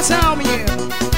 coração, menino.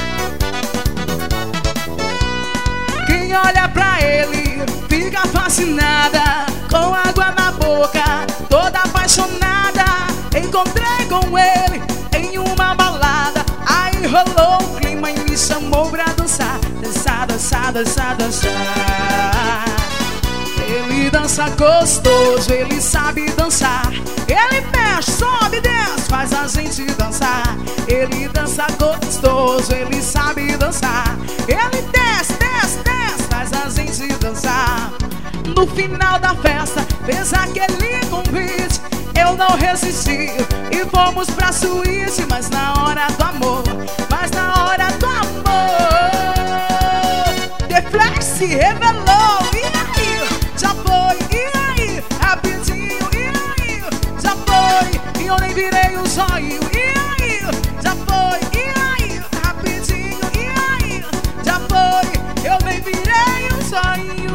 Quem olha pra ele fica fascinada, com água na boca, toda apaixonada. Encontrei com ele em uma balada, aí rolou o clima e me chamou pra dançar. Dançar, dançar, dançar, dançar. Ele dança gostoso, ele sabe dançar. Ele mexe, sobe, desce, faz a gente dançar. Ele dança gostoso, ele sabe dançar. Ele desce, desce, desce, faz a gente dançar. No final da festa, fez aquele convite. Eu não resisti e fomos pra suíte. Mas na hora do amor, mas na hora do amor, The Flash se revelou. E aí, já foi, e aí, rapidinho, e aí, já foi, e eu nem virei o zóio. E aí, já foi, e aí, rapidinho, e aí, já foi, eu nem virei o zóio.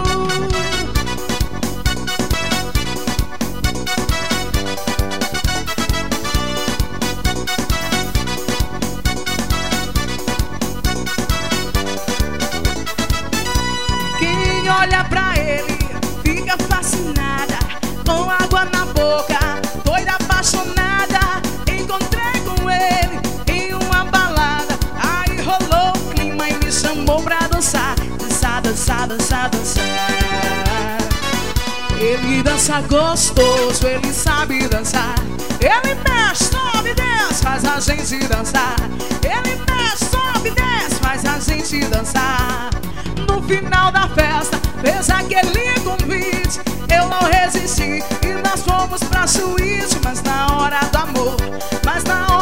Quem olha pra ele fica fascinada, com água na boca, doida apaixonada. Encontrei com ele em uma balada, aí rolou o clima e me chamou pra dançar. Dançar, dançar, dançar, dançar. Ele dança gostoso, ele sabe dançar. Ele mexe, sobe, desce, faz a gente dançar. Ele mexe, sobe, desce, faz a gente dançar. No final da festa, fez aquele convite. Eu não resisti e nós fomos pra suíte. Mas na hora do amor, mas na